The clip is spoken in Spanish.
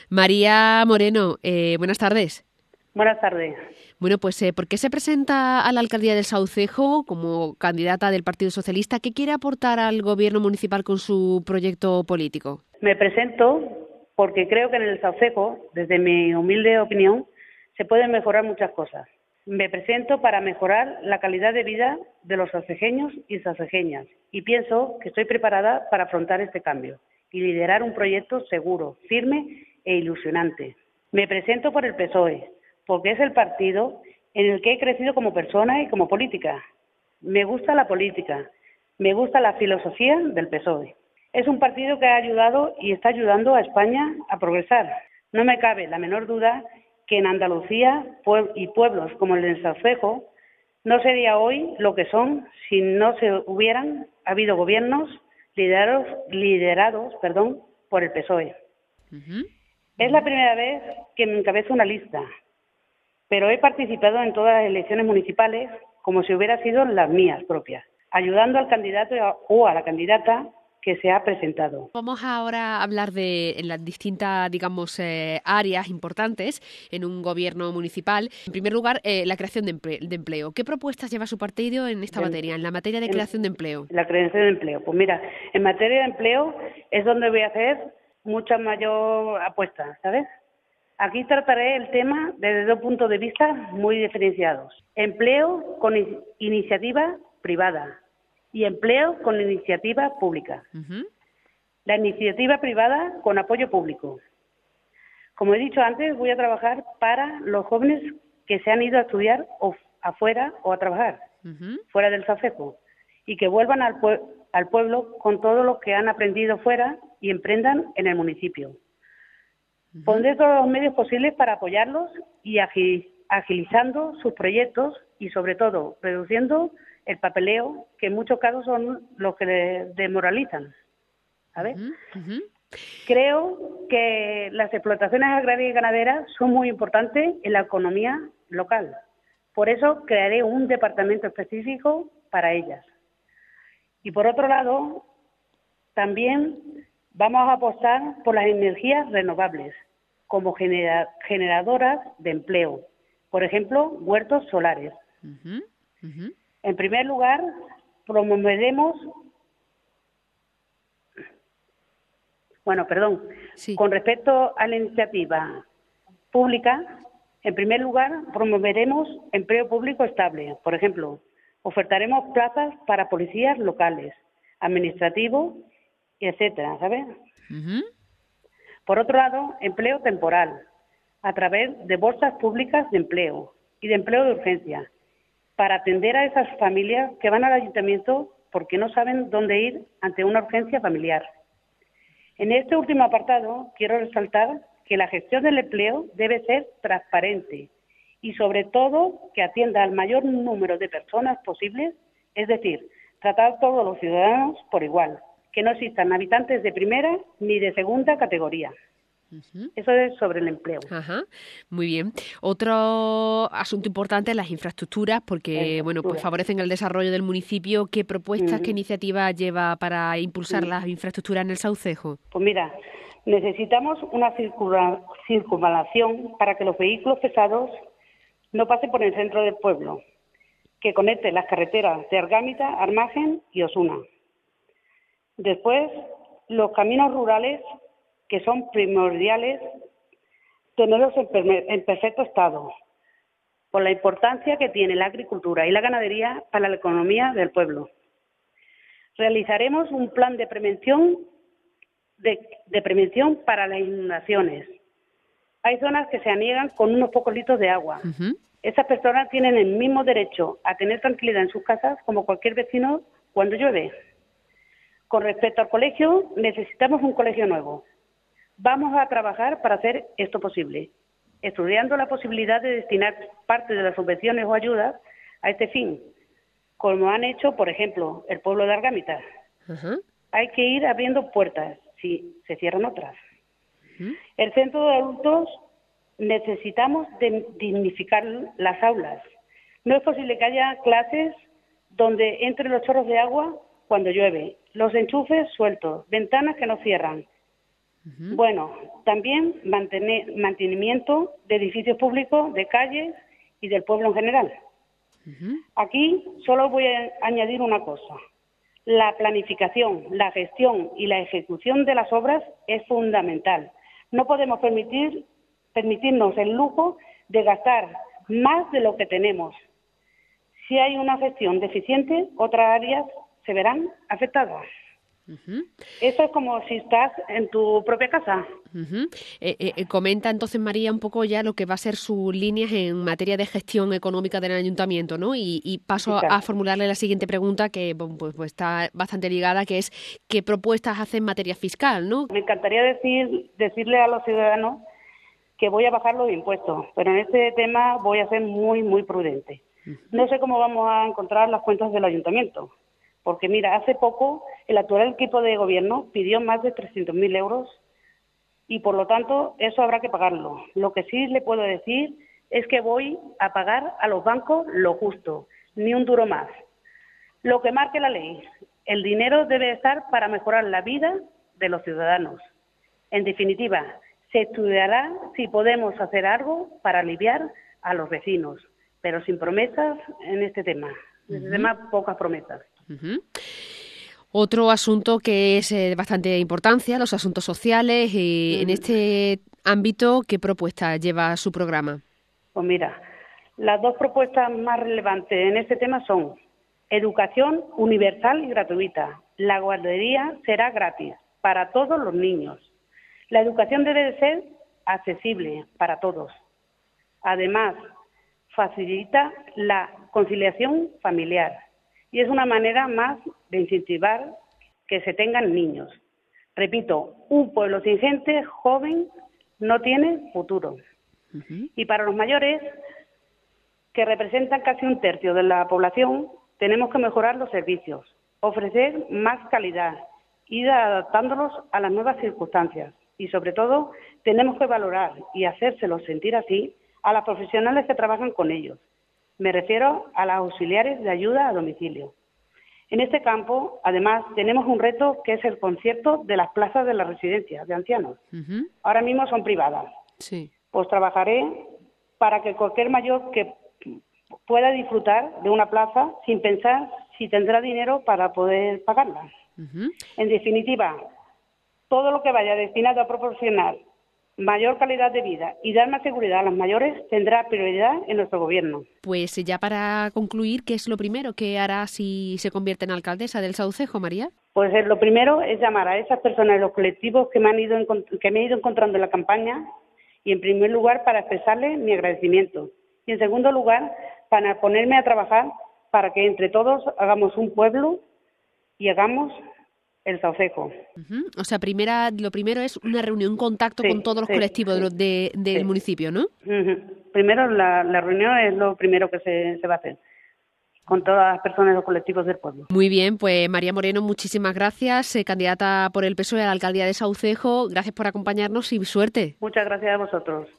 María Moreno, buenas tardes. Buenas tardes. Bueno, pues ¿por qué se presenta a la alcaldía del Saucejo como candidata del Partido Socialista? ¿Qué quiere aportar al gobierno municipal con su proyecto político? Me presento porque creo que en el Saucejo, desde mi humilde opinión, se pueden mejorar muchas cosas. Me presento para mejorar la calidad de vida de los saucejeños y saucejeñas y pienso que estoy preparada para afrontar este cambio y liderar un proyecto seguro, firme e ilusionante. Me presento por el PSOE, porque es el partido en el que he crecido como persona y como política. Me gusta la política, me gusta la filosofía del PSOE. Es un partido que ha ayudado y está ayudando a España a progresar. No me cabe la menor duda que en Andalucía y pueblos como el del Saucejo no sería hoy lo que son si no se hubieran habido gobiernos liderados por el PSOE. Es la primera vez que me encabezo una lista, pero he participado en todas las elecciones municipales como si hubiera sido las mías propias, ayudando al candidato o a la candidata que se ha presentado. Vamos ahora a hablar de las distintas, áreas importantes en un gobierno municipal. En primer lugar, la creación de empleo. ¿Qué propuestas lleva su partido en esta materia, en la materia de creación de empleo? La creación de empleo. Pues mira, en materia de empleo es donde voy a hacer mucha mayor apuesta, ¿sabes? Aquí trataré el tema desde dos puntos de vista muy diferenciados. Empleo con iniciativa privada y empleo con iniciativa pública. La iniciativa privada con apoyo público. Como he dicho antes, voy a trabajar para los jóvenes que se han ido a estudiar afuera o a trabajar, fuera del Saucejo, y que vuelvan al pueblo con todo lo que han aprendido fuera y emprendan en el municipio. Pondré todos los medios posibles para apoyarlos y agilizando sus proyectos y, sobre todo, reduciendo el papeleo, que en muchos casos son los que les desmoralizan. ¿Sabes? Creo que las explotaciones agrarias y ganaderas son muy importantes en la economía local. Por eso crearé un departamento específico para ellas. Y por otro lado, también vamos a apostar por las energías renovables como generadoras de empleo. Por ejemplo, huertos solares. En primer lugar, promoveremos... Con respecto a la iniciativa pública, en primer lugar, promoveremos empleo público estable. Por ejemplo, ofertaremos plazas para policías locales, administrativos, etcétera, ¿sabes? Por otro lado, empleo temporal, a través de bolsas públicas de empleo y de empleo de urgencia, para atender a esas familias que van al ayuntamiento porque no saben dónde ir ante una urgencia familiar. En este último apartado, quiero resaltar que la gestión del empleo debe ser transparente y, sobre todo, que atienda al mayor número de personas posibles, es decir, tratar a todos los ciudadanos por igual, que no existan habitantes de primera ni de segunda categoría. Eso es sobre el empleo. Muy bien. Otro asunto importante es las infraestructuras, porque pues favorecen el desarrollo del municipio. ¿Qué propuestas, qué iniciativas lleva para impulsar las infraestructuras en el Saucejo? Pues mira, necesitamos una circunvalación para que los vehículos pesados no pasen por el centro del pueblo, que conecte las carreteras de Argámita, Armagen y Osuna. Después, los caminos rurales, que son primordiales tenerlos en perfecto estado, por la importancia que tiene la agricultura y la ganadería para la economía del pueblo. Realizaremos un plan de prevención para las inundaciones. Hay zonas que se aniegan con unos pocos litros de agua. Esas personas tienen el mismo derecho a tener tranquilidad en sus casas como cualquier vecino cuando llueve. Con respecto al colegio, necesitamos un colegio nuevo. Vamos a trabajar para hacer esto posible, estudiando la posibilidad de destinar parte de las subvenciones o ayudas a este fin, como han hecho, por ejemplo, el pueblo de Argámita. Hay que ir abriendo puertas si se cierran otras. El centro de adultos necesitamos dignificar las aulas. No es posible que haya clases donde entren los chorros de agua cuando llueve, los enchufes sueltos, ventanas que no cierran. Bueno, también mantenimiento de edificios públicos, de calles y del pueblo en general. Aquí solo voy a añadir una cosa. La planificación, la gestión y la ejecución de las obras es fundamental. No podemos permitirnos el lujo de gastar más de lo que tenemos. Si hay una gestión deficiente, otras áreas se verán afectadas. Eso es como si estás en tu propia casa. Comenta entonces, María, un poco ya lo que va a ser sus líneas en materia de gestión económica del ayuntamiento, ¿no? Y paso a formularle la siguiente pregunta, que pues está bastante ligada, que es ¿qué propuestas hace en materia fiscal, ¿no? Me encantaría decirle a los ciudadanos que voy a bajar los impuestos, pero en este tema voy a ser muy, muy prudente. No sé cómo vamos a encontrar las cuentas del ayuntamiento, porque mira, hace poco el actual equipo de gobierno pidió más de 300.000 euros y por lo tanto eso habrá que pagarlo. Lo que sí le puedo decir es que voy a pagar a los bancos lo justo, ni un duro más. Lo que marque la ley, el dinero debe estar para mejorar la vida de los ciudadanos. En definitiva, se estudiará si podemos hacer algo para aliviar a los vecinos, pero sin promesas en este tema. En este tema, pocas promesas. Otro asunto que es de bastante importancia, los asuntos sociales. En este ámbito, ¿qué propuesta lleva su programa? Pues mira, las dos propuestas más relevantes en este tema son educación universal y gratuita. La guardería será gratis para todos los niños. La educación debe de ser accesible para todos. Además, facilita la conciliación familiar y es una manera más de incentivar que se tengan niños. Repito, un pueblo sin gente joven no tiene futuro. Y para los mayores, que representan casi un tercio de la población, tenemos que mejorar los servicios, ofrecer más calidad, ir adaptándolos a las nuevas circunstancias. Y sobre todo, tenemos que valorar y hacérselos sentir así a las profesionales que trabajan con ellos. Me refiero a las auxiliares de ayuda a domicilio. En este campo, además, tenemos un reto que es el concierto de las plazas de las residencias de ancianos. Ahora mismo son privadas. Sí. Pues trabajaré para que cualquier mayor que pueda disfrutar de una plaza sin pensar si tendrá dinero para poder pagarla. En definitiva, todo lo que vaya destinado a proporcionar mayor calidad de vida y dar más seguridad a los mayores tendrá prioridad en nuestro gobierno. Pues ya para concluir, ¿qué es lo primero que hará si se convierte en alcaldesa del Saucejo, María? Pues lo primero es llamar a esas personas, los colectivos que me he ido encontrando en la campaña, y en primer lugar para expresarles mi agradecimiento y en segundo lugar para ponerme a trabajar para que entre todos hagamos un pueblo y hagamos el Saucejo. O sea, lo primero es una reunión, un contacto con todos los colectivos del municipio, ¿no? Primero la reunión es lo primero que se va a hacer con todas las personas y los colectivos del pueblo. Muy bien, pues María Moreno, muchísimas gracias, candidata por el PSOE a la alcaldía de Saucejo. Gracias por acompañarnos y suerte. Muchas gracias a vosotros.